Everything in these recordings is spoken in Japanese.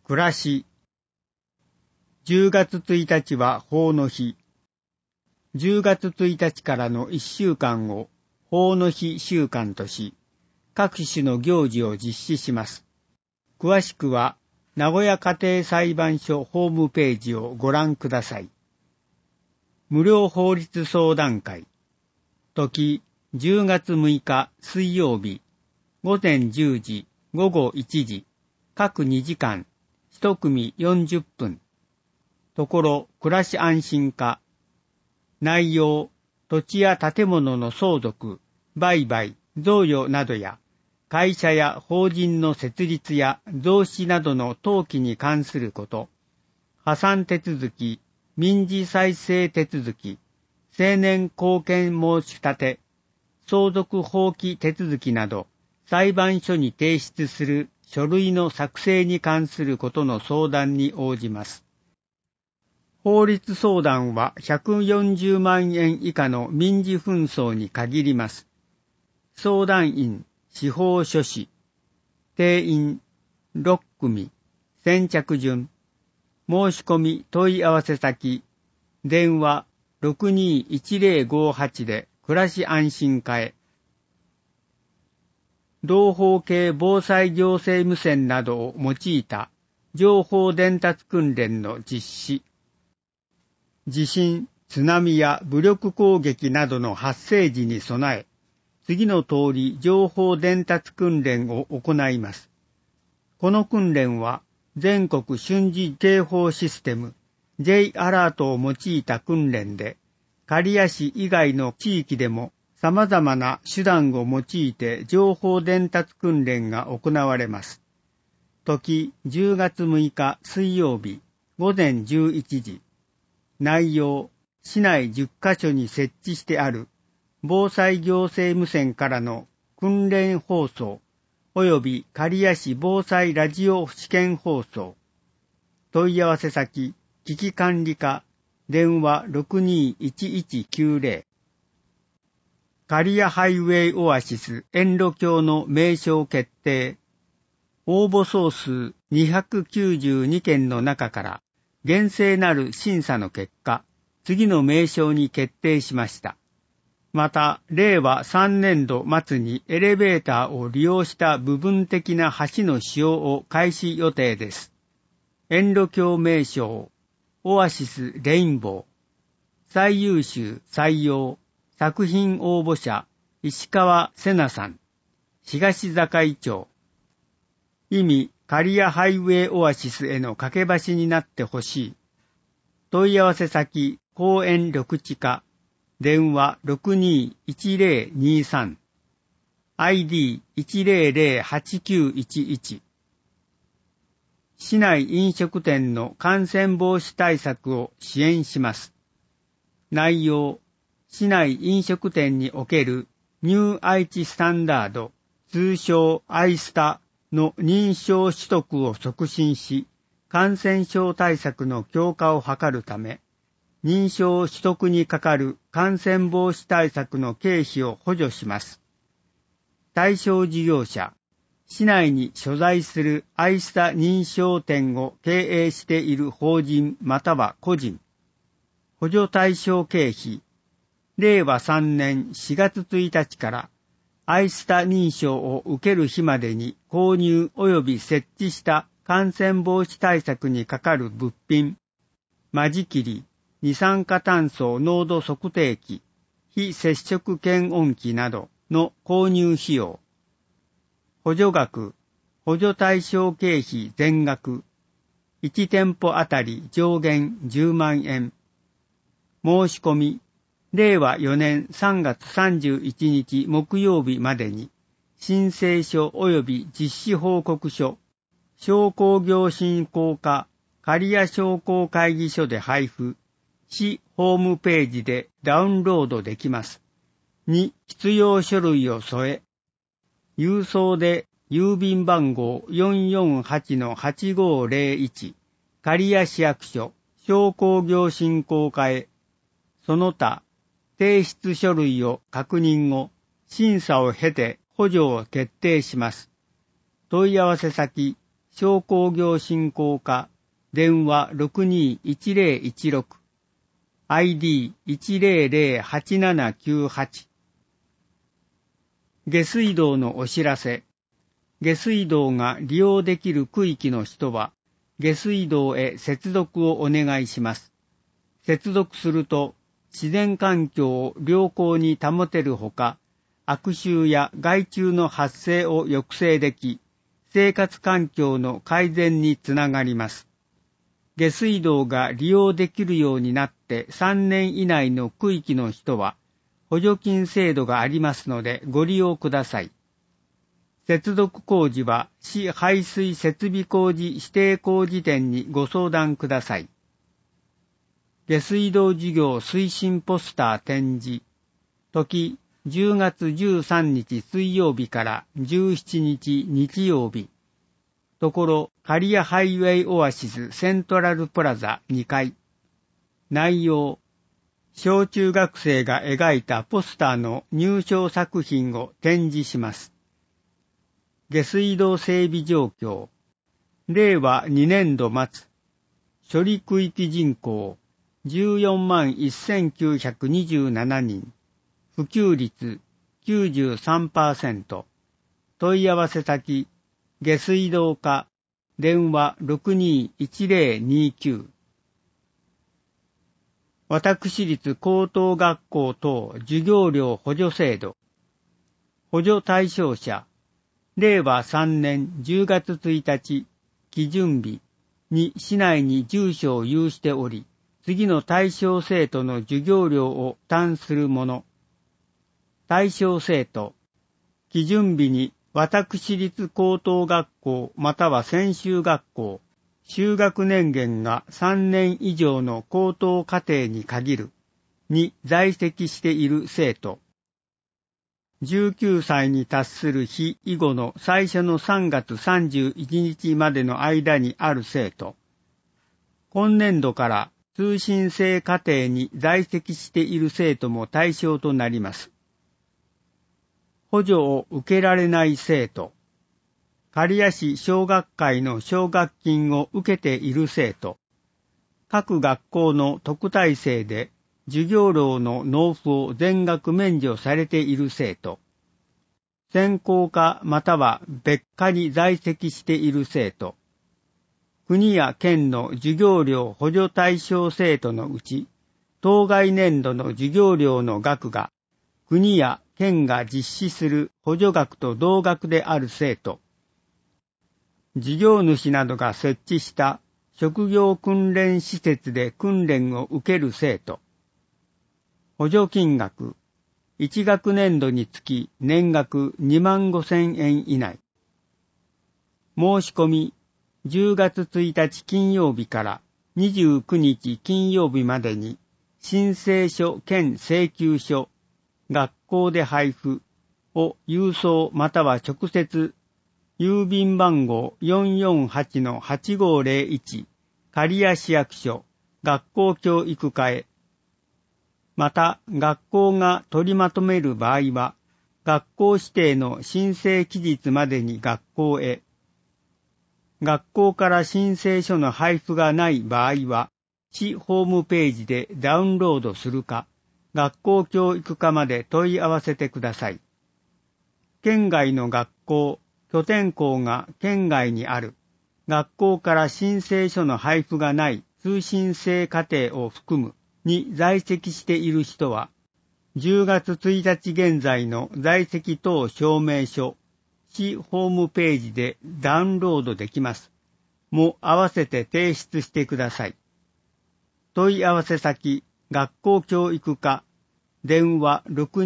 暮らし。10月1日は法の日。10月1日からの1週間を法の日週間とし、各種の行事を実施します。詳しくは、名古屋家庭裁判所ホームページをご覧ください。無料法律相談会。時、10月6日水曜日、午前10時、午後1時、各2時間、1組40分。ところ、暮らし安心課。内容、土地や建物の相続、売買、贈与などや、会社や法人の設立や増資などの登記に関すること、破産手続き、民事再生手続き、成年後見申し立て、相続放棄手続きなど、裁判所に提出する書類の作成に関することの相談に応じます。法律相談は140万円以下の民事紛争に限ります。相談員、司法書士、定員6組、先着順、申し込み問い合わせ先、電話621058で暮らし安心課へ。同法系防災行政無線などを用いた情報伝達訓練の実施。地震、津波や武力攻撃などの発生時に備え、次の通り情報伝達訓練を行います。この訓練は全国瞬時警報システム J アラートを用いた訓練で、刈谷市以外の地域でも様々な手段を用いて情報伝達訓練が行われます。時10月6日水曜日午前11時。内容、市内10カ所に設置してある防災行政無線からの訓練放送及び刈谷市防災ラジオ試験放送。問い合わせ先、危機管理課、電話621190。刈谷ハイウェイオアシス遠路橋の名称決定。応募総数292件の中から厳正なる審査の結果、次の名称に決定しました。また、令和3年度末にエレベーターを利用した部分的な橋の使用を開始予定です。遠路橋名称、オアシスレインボー。最優秀採用、作品応募者、石川瀬奈さん。東坂町。意味、刈谷ハイウェイオアシスへの架け橋になってほしい。問い合わせ先、公園緑地課、電話621023、ID1008911。市内飲食店の感染防止対策を支援します。内容、市内飲食店におけるニュー愛知スタンダード、通称アイスタの認証取得を促進し、感染症対策の強化を図るため、認証取得にかかる感染防止対策の経費を補助します。対象事業者、市内に所在するアイスタ認証店を経営している法人または個人。補助対象経費、令和3年4月1日からアイスタ認証を受ける日までに購入及び設置した感染防止対策にかかる物品、間仕切り、二酸化炭素濃度測定器、非接触検温器などの購入費用。補助額、補助対象経費全額、1店舗あたり上限10万円。申し込み、令和4年3月31日木曜日までに、申請書及び実施報告書、商工業振興課刈谷商工会議所で配布、市ホームページでダウンロードできます。2、必要書類を添え、郵送で郵便番号 448-8501 刈谷市役所商工業振興課へ、その他、提出書類を確認後、審査を経て補助を決定します。問い合わせ先、 商工業振興課、電話 621016、ID1008798。下水道のお知らせ。下水道が利用できる区域の人は、下水道へ接続をお願いします。接続すると、自然環境を良好に保てるほか、悪臭や害虫の発生を抑制でき、生活環境の改善につながります。下水道が利用できるようになって3年以内の区域の人は、補助金制度がありますのでご利用ください。接続工事は市排水設備工事指定工事店にご相談ください。下水道事業推進ポスター展示。時10月13日水曜日から17日日曜日。ところ刈谷ハイウェイオアシスセントラルプラザ2階。内容。小中学生が描いたポスターの入賞作品を展示します。下水道整備状況。令和2年度末。処理区域人口141,927人。普及率 93%。問い合わせ先、下水道課、電話 621029。私立高等学校等授業料補助制度。補助対象者、令和3年10月1日、基準日に市内に住所を有しており、次の対象生徒の授業料を負担する者。対象生徒、基準日に私立高等学校または専修学校、修学年限が3年以上の高等課程に限るに在籍している生徒。19歳に達する日以後の最初の3月31日までの間にある生徒。今年度から通信制課程に在籍している生徒も対象となります。補助を受けられない生徒。刈谷市小学会の奨学金を受けている生徒。各学校の特待生で授業料の納付を全額免除されている生徒。専攻科または別科に在籍している生徒。国や県の授業料補助対象生徒のうち、当該年度の授業料の額が国や県が実施する補助額と同額である生徒。事業主などが設置した職業訓練施設で訓練を受ける生徒。補助金額、1学年度につき年額25,000円以内。申し込み、10月1日金曜日から29日金曜日までに、申請書兼請求書、学校で配布を郵送または直接、郵便番号 448-8501 刈谷市役所学校教育課へ。また学校が取りまとめる場合は学校指定の申請期日までに学校へ。学校から申請書の配布がない場合は市ホームページでダウンロードするか学校教育課まで問い合わせてください。県外の学校拠点校が県外にある、学校から申請書の配布がない通信制課程を含むに在籍している人は、10月1日現在の在籍等証明書、市ホームページでダウンロードできます。も合わせて提出してください。問い合わせ先、学校教育課、電話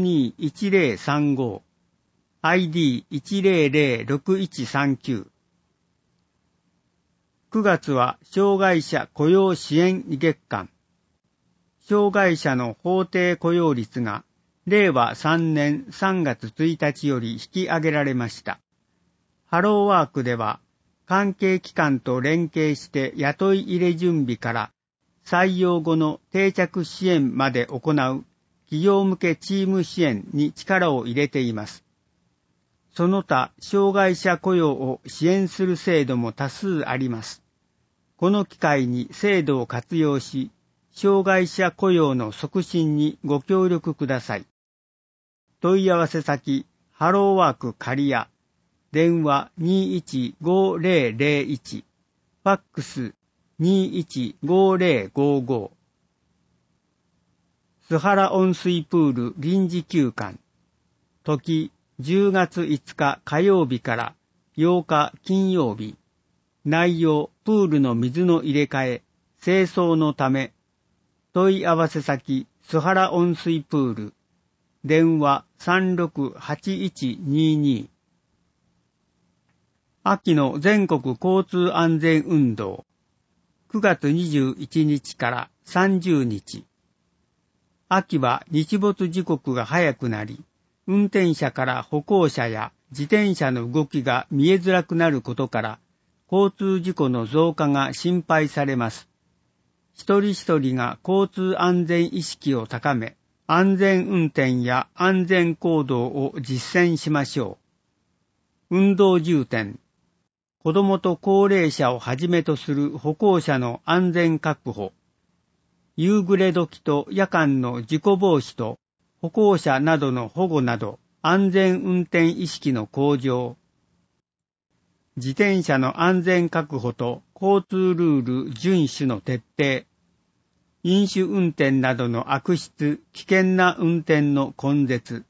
621035。ID1006139。9月は障害者雇用支援月間。障害者の法定雇用率が令和3年3月1日より引き上げられました。ハローワークでは関係機関と連携して雇い入れ準備から採用後の定着支援まで行う企業向けチーム支援に力を入れています。 その他障害者雇用を支援する制度も多数あります。この機会に制度を活用し、障害者雇用の促進にご協力ください。問い合わせ先、ハローワーク刈谷、電話215001、ファックス215055。須原温水プール臨時休館。時10月5日火曜日から8日金曜日。内容、プールの水の入れ替え、清掃のため。問い合わせ先、須原温水プール。電話368122。秋の全国交通安全運動。9月21日から30日。秋は日没時刻が早くなり、運転者から歩行者や自転車の動きが見えづらくなることから、交通事故の増加が心配されます。一人一人が交通安全意識を高め、安全運転や安全行動を実践しましょう。運動重点。子どもと高齢者をはじめとする歩行者の安全確保。夕暮れ時と夜間の事故防止と歩行者などの保護など安全運転意識の向上。自転車の安全確保と交通ルール遵守の徹底。飲酒運転などの悪質、危険な運転の根絶。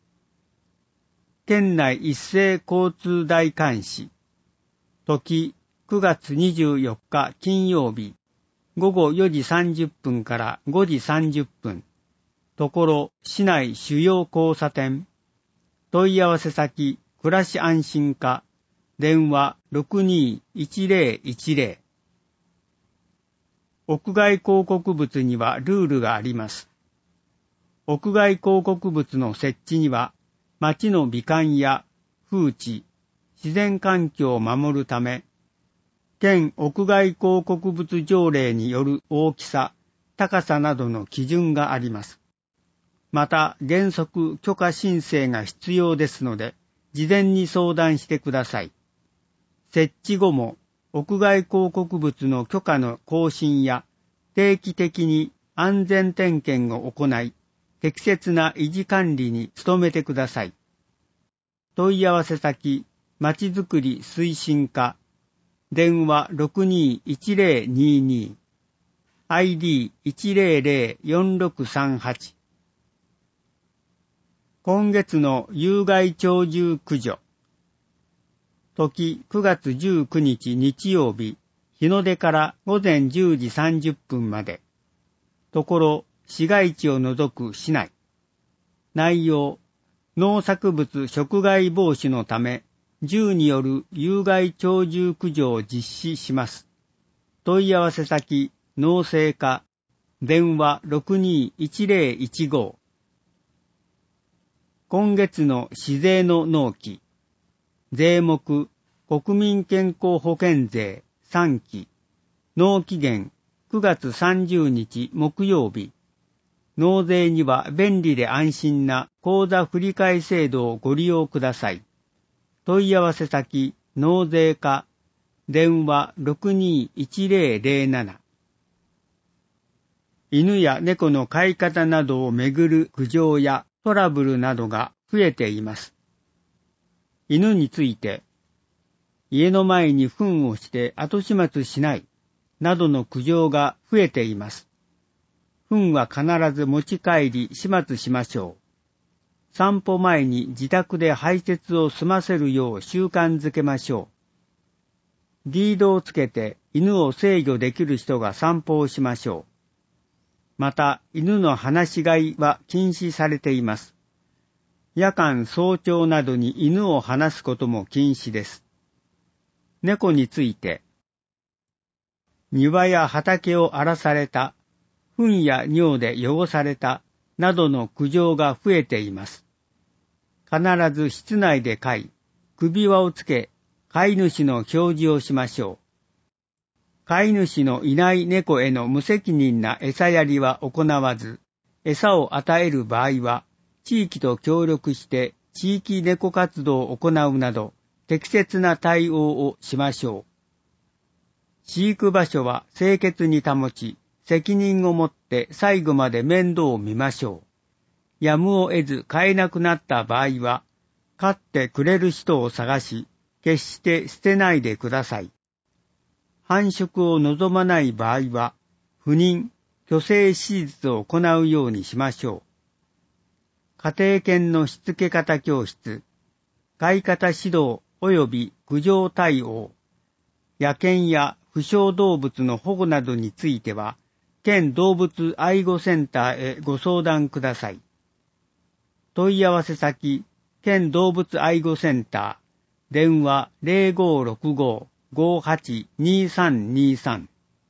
県内一斉交通大監視。時、9月24日金曜日、午後4時30分から5時30分。ところ、市内主要交差点。問い合わせ先、暮らし安心課。電話621010。屋外広告物にはルールがあります。屋外広告物の設置には、町の美観や風致、自然環境を守るため、県屋外広告物条例による大きさ、高さなどの基準があります。また、原則許可申請が必要ですので、事前に相談してください。設置後も、屋外広告物の許可の更新や定期的に安全点検を行い、適切な維持管理に努めてください。問い合わせ先、まちづくり推進課、電話621022、ID1004638。今月の有害鳥獣駆除。時9月19日日曜日、日の出から午前10時30分まで。ところ、市街地を除く市内。内容、農作物食害防止のため、銃による有害鳥獣駆除を実施します。問い合わせ先、農政課、電話621015。今月の市税の納期。税目、国民健康保険税3期。納期限、9月30日木曜日。納税には便利で安心な口座振替制度をご利用ください。問い合わせ先、納税課、電話621007。犬や猫の飼い方などをめぐる苦情やトラブルなどが増えています。犬について、家の前に糞をして後始末しない、などの苦情が増えています。糞は必ず持ち帰り始末しましょう。散歩前に自宅で排泄を済ませるよう習慣づけましょう。リードをつけて犬を制御できる人が散歩をしましょう。また、犬の放し飼いは禁止されています。夜間早朝などに犬を放すことも禁止です。猫について、庭や畑を荒らされた、糞や尿で汚された、などの苦情が増えています。必ず室内で飼い、首輪をつけ、飼い主の表示をしましょう。飼い主のいない猫への無責任な餌やりは行わず、餌を与える場合は、地域と協力して地域猫活動を行うなど、適切な対応をしましょう。飼育場所は清潔に保ち、責任を持って最後まで面倒を見ましょう。やむを得ず飼えなくなった場合は、飼ってくれる人を探し、決して捨てないでください。繁殖を望まない場合は、不妊、去勢手術を行うようにしましょう。家庭犬のしつけ方教室、飼い方指導及び駆除対応、野犬や負傷動物の保護などについては、県動物愛護センターへご相談ください。問い合わせ先、県動物愛護センター、電話 0565-582323。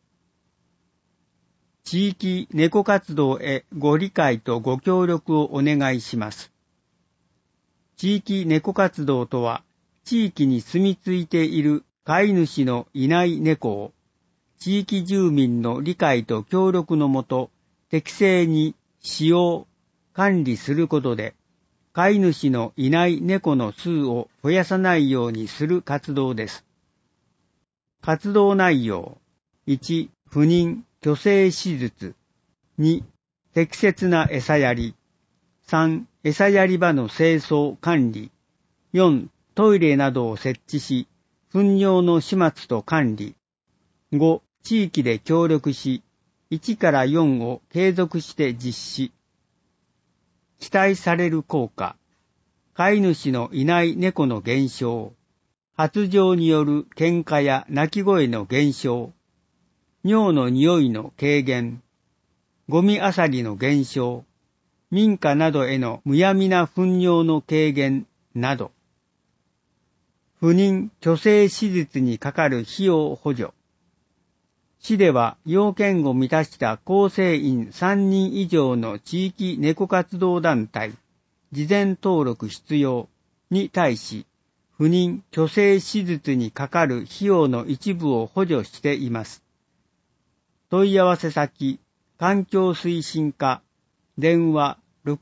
地域猫活動へご理解とご協力をお願いします。地域猫活動とは、地域に住み着いている飼い主のいない猫を、地域住民の理解と協力のもと、適正に使用、管理することで、飼い主のいない猫の数を増やさないようにする活動です。活動内容、1、不妊、去勢手術。2、適切な餌やり。3、餌やり場の清掃管理。4、トイレなどを設置し、糞尿の始末と管理。5、地域で協力し、1から4を継続して実施。期待される効果。飼い主のいない猫の減少。発情による喧嘩や鳴き声の減少。尿の匂いの軽減。ゴミあさりの減少。民家などへのむやみな糞尿の軽減など。不妊・去勢手術にかかる費用補助。市では要件を満たした構成員3人以上の地域猫活動団体、事前登録必要に対し、不妊・去勢手術にかかる費用の一部を補助しています。問い合わせ先、環境推進課、電話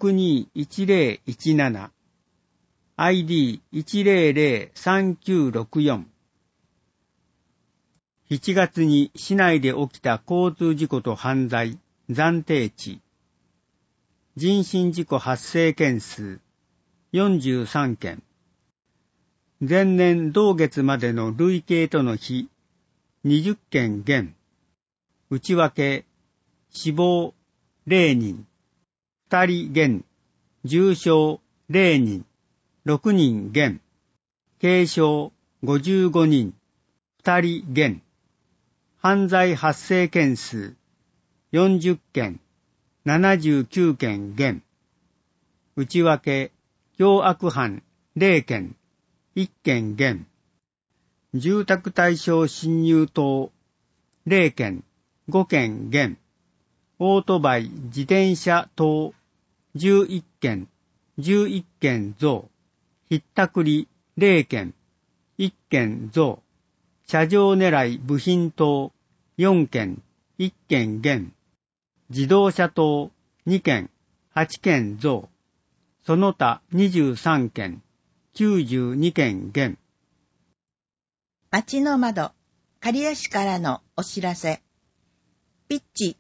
621017、ID1003964。7月に市内で起きた交通事故と犯罪、暫定値。人身事故発生件数、43件。前年同月までの累計との比、20件減。内訳、死亡0人、2人減、重傷0人、6人減、軽傷55人、2人減、犯罪発生件数40件、79件減、内訳、凶悪犯0件、1件減、住宅対象侵入等0件、5件減、オートバイ、自転車等11件、11件増、ひったくり0件、1件増、車上狙い部品等4件、1件減、自動車等2件、8件増、その他23件、92件減。 町の窓、刈谷市からのお知らせ。ピッチ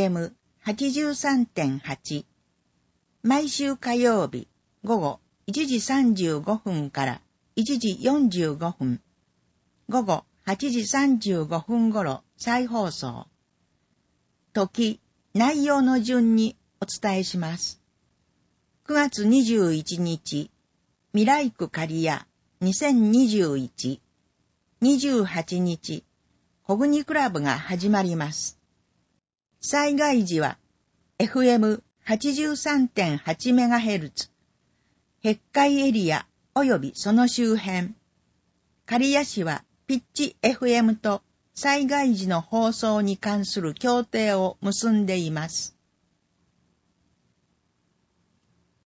FM83.8 毎週火曜日午後1時35分から1時45分、午後8時35分頃再放送。時、内容の順にお伝えします。9月21日、未来区刈谷2021、28日、小国クラブが始まります。災害時は FM83.8MHz、碧海エリア及びその周辺。刈谷市はピッチ FM と災害時の放送に関する協定を結んでいます。